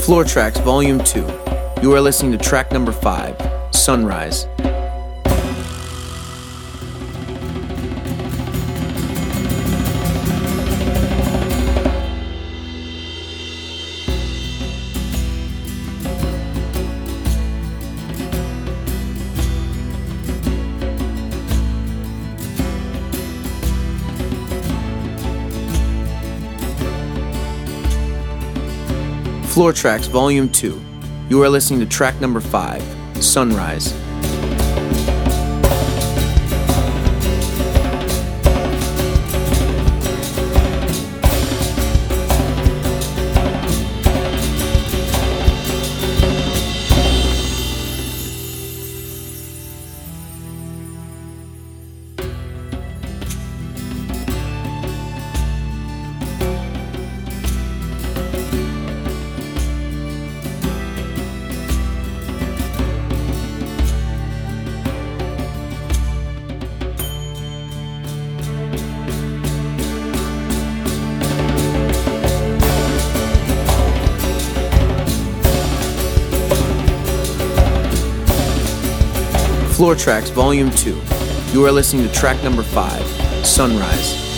Floor Tracks Volume 2. You are listening to track number 5, Sunrise. Floor Tracks Volume 2. You are listening to track number 5, Sunrise. Floor Tracks Volume 2. You are listening to track number 5, Sunrise.